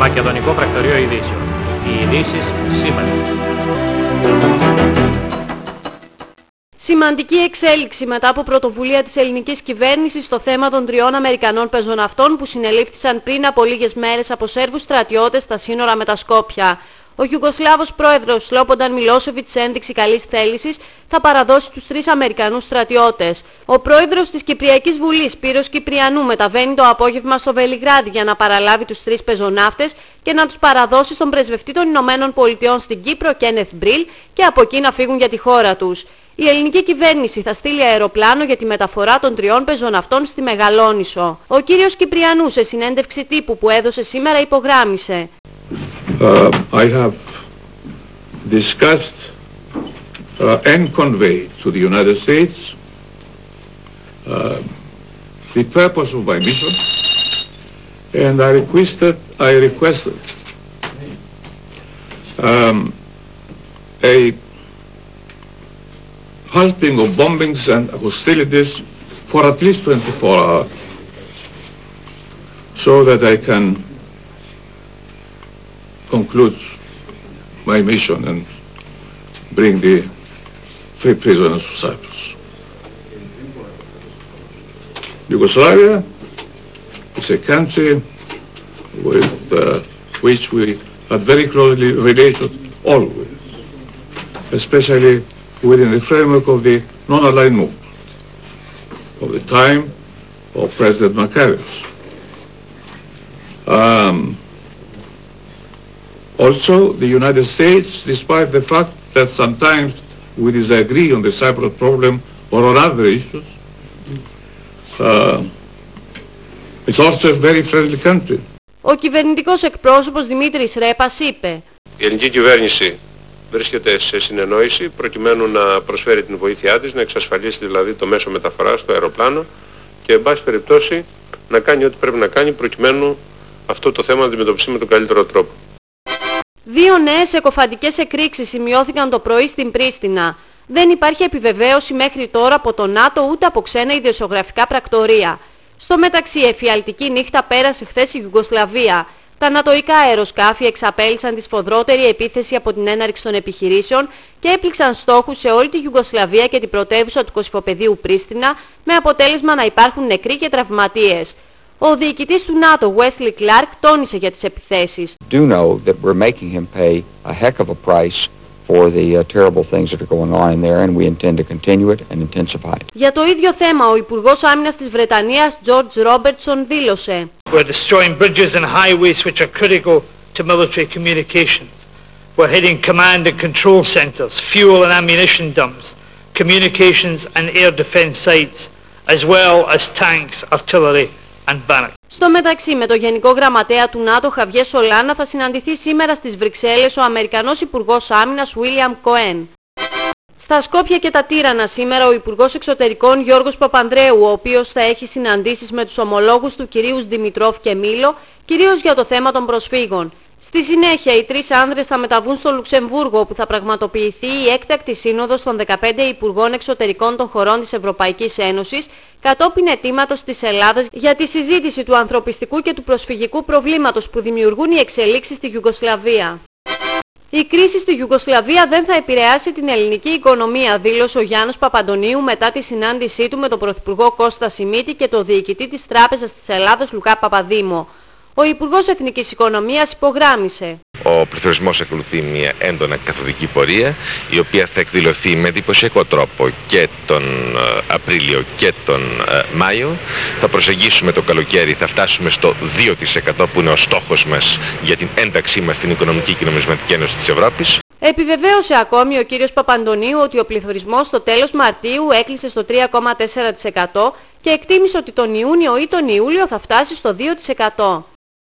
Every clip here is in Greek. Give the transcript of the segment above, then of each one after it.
Μακεδονικό Πρακτορείο Ειδήσεων. Οι ειδήσεις σήμερα. Σημαντική εξέλιξη μετά από πρωτοβουλία της ελληνικής κυβέρνησης στο θέμα των 3 Αμερικανών πεζοναυτών που συνελήφθησαν πριν από λίγες μέρες από Σέρβους στρατιώτες στα σύνορα με τα Σκόπια. Ο Ιουγκοσλάβος πρόεδρος Σλόπονταν Μιλόσεβιτς, σε ένδειξη καλής θέλησης, θα παραδώσει τους 3 Αμερικανούς στρατιώτες. Ο πρόεδρος της Κυπριακής Βουλής, Σπύρος Κυπριανού, μεταβαίνει το απόγευμα στο Βελιγράδι για να παραλάβει τους 3 πεζοναύτες και να τους παραδώσει στον πρεσβευτή των Ηνωμένων Πολιτειών στην Κύπρο, Κένεθ Μπριλ, και από εκεί να φύγουν για τη χώρα τους. Η ελληνική κυβέρνηση θα στείλει αεροπλάνο για τη μεταφορά των 3 πεζοναυτών στη Μεγαλόνισσο. Ο κύριος Κυπριανού, σε συνέντευξη τύπου που έδωσε σήμερα, υπογράμμισε: I have discussed and conveyed to the United States the purpose of my mission, and I requested a halting of bombings and hostilities for at least 24 hours, so that I can conclude my mission and bring the 3 prisoners to Cyprus. Yugoslavia is a country with which we are very closely related always, especially within the framework of the non-aligned movement of the time of President Makarios. Also, the United States, despite the fact that sometimes we disagree on the Cyprus problem or on other issues, it's also a very friendly country. Ο κυβερνητικός εκπρόσωπος Δημήτρης Ρέπας είπε: Η ελληνική κυβέρνηση βρίσκεται σε συνεννόηση προκειμένου να προσφέρει την βοήθειά της, να εξασφαλίσει δηλαδή το μέσο μεταφοράς, το αεροπλάνο, και εν πάση περιπτώσει να κάνει ό,τι πρέπει να κάνει προκειμένου αυτό το θέμα να αντιμετωπιστεί με τον καλύτερο τρόπο. 2 νέες εκοφαντικές εκρήξεις σημειώθηκαν το πρωί στην Πρίστινα. Δεν υπάρχει επιβεβαίωση μέχρι τώρα από το ΝΑΤΟ ούτε από ξένα ιδιοσιογραφικά πρακτορεία. Στο μεταξύ, εφιαλτική νύχτα πέρασε χθες η Ιουγκοσλαβία. Τα νατοϊκά αεροσκάφη εξαπέλυσαν τη σφοδρότερη επίθεση από την έναρξη των επιχειρήσεων και έπληξαν στόχους σε όλη τη Ιουγκοσλαβία και την πρωτεύουσα του Κωσυφοπεδίου Πρίστινα, με αποτέλεσμα να υπάρχουν νεκροί και τραυματίες. Ο διοικητής του ΝΑΤΟ, Wesley Clark, τόνισε για τις επιθέσεις. Do know that we're making him pay a heck of a price for the terrible things that are going on in there, and we intend to continue it and intensify it. Για το ίδιο θέμα, ο Υπουργός Άμυνας της Βρετανίας, George Robertson, δήλωσε: We're destroying bridges and highways which are critical to military communications. We're hitting command and control centers, fuel and ammunition dumps, communications and air defense sites, as well as tanks, artillery and barracks. Στο μεταξύ, με το Γενικό Γραμματέα του ΝΑΤΟ, Χαβιέ Σολάνα, θα συναντηθεί σήμερα στις Βρυξέλλες ο Αμερικανός Υπουργός Άμυνας, William Cohen. Στα Σκόπια και τα Τύρανα σήμερα ο Υπουργός Εξωτερικών Γιώργος Παπανδρέου, ο οποίος θα έχει συναντήσεις με τους ομολόγους του κυρίους Δημητρόφ και Μήλο, κυρίως για το θέμα των προσφύγων. Στη συνέχεια, οι 3 άνδρες θα μεταβούν στο Λουξεμβούργο, όπου θα πραγματοποιηθεί η έκτακτη σύνοδος των 15 Υπουργών Εξωτερικών των χωρών της Ευρωπαϊκής Ένωσης, κατόπιν αιτήματος της Ελλάδας για τη συζήτηση του ανθρωπιστικού και του προσφυγικού προβλήματος που δημιουργούν οι εξελίξεις στη Ιουγκοσλαβία. Η κρίση στη Ιουγκοσλαβία δεν θα επηρεάσει την ελληνική οικονομία, δήλωσε ο Γιάννος Παπαντονίου μετά τη συνάντησή του με τον Πρωθυπουργό Κώστα Σιμίτη και τον Διοικητή της Τράπεζας της Ελλάδος Λουκά Παπαδήμο. Ο Υπουργός Εθνικής Οικονομίας υπογράμμισε: Ο πληθωρισμός ακολουθεί μια έντονα καθοδική πορεία, η οποία θα εκδηλωθεί με εντυπωσιακό τρόπο και τον Απρίλιο και τον Μάιο. Θα προσεγγίσουμε το καλοκαίρι, θα φτάσουμε στο 2% που είναι ο στόχος μας για την ένταξή μας στην Οικονομική και Νομισματική Ένωση της Ευρώπης. Επιβεβαίωσε ακόμη ο κύριος Παπαντονίου ότι ο πληθωρισμός στο τέλος Μαρτίου έκλεισε στο 3,4% και εκτίμησε ότι τον Ιούνιο ή τον Ιούλιο θα φτάσει στο 2%.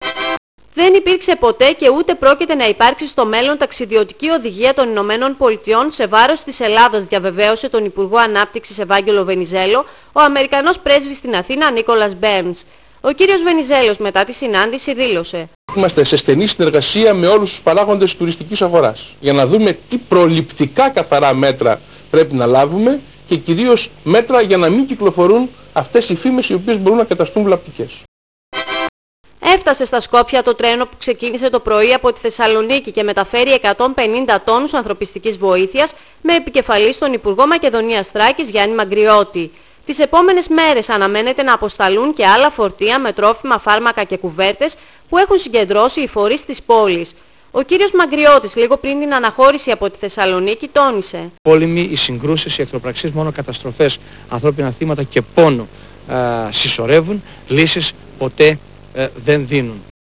Δεν υπήρξε ποτέ και ούτε πρόκειται να υπάρξει στο μέλλον ταξιδιωτική οδηγία των Ηνωμένων Πολιτειών σε βάρος της Ελλάδας, διαβεβαίωσε τον Υπουργό Ανάπτυξης Ευάγγελο Βενιζέλο ο Αμερικανός πρέσβης στην Αθήνα Νίκολας Μπέρνς. Ο κύριος Βενιζέλος μετά τη συνάντηση δήλωσε: Είμαστε σε στενή συνεργασία με όλους τους παράγοντες τουριστικής αγοράς για να δούμε τι προληπτικά καθαρά μέτρα πρέπει να λάβουμε και κυρίως μέτρα για να μην κυκλοφορούν αυτές οι φήμες οι οποίες μπορούν να καταστούν βλαπτικές. Έφτασε στα Σκόπια το τρένο που ξεκίνησε το πρωί από τη Θεσσαλονίκη και μεταφέρει 150 τόνους ανθρωπιστικής βοήθειας με επικεφαλή στον Υπουργό Μακεδονίας Θράκης Γιάννη Μαγκριώτη. Τις επόμενες μέρες αναμένεται να αποσταλούν και άλλα φορτία με τρόφιμα, φάρμακα και κουβέρτες που έχουν συγκεντρώσει οι φορείς της πόλης. Ο κύριος Μαγκριώτης, λίγο πριν την αναχώρηση από τη Θεσσαλονίκη, τόνισε. Πόλεμοι, οι συγκρούσεις, οι εχθροπραξίες μόνο καταστροφές, ανθρώπινα θύματα και πόνο συσσωρεύουν, λύσεις ποτέ δεν δίνουν.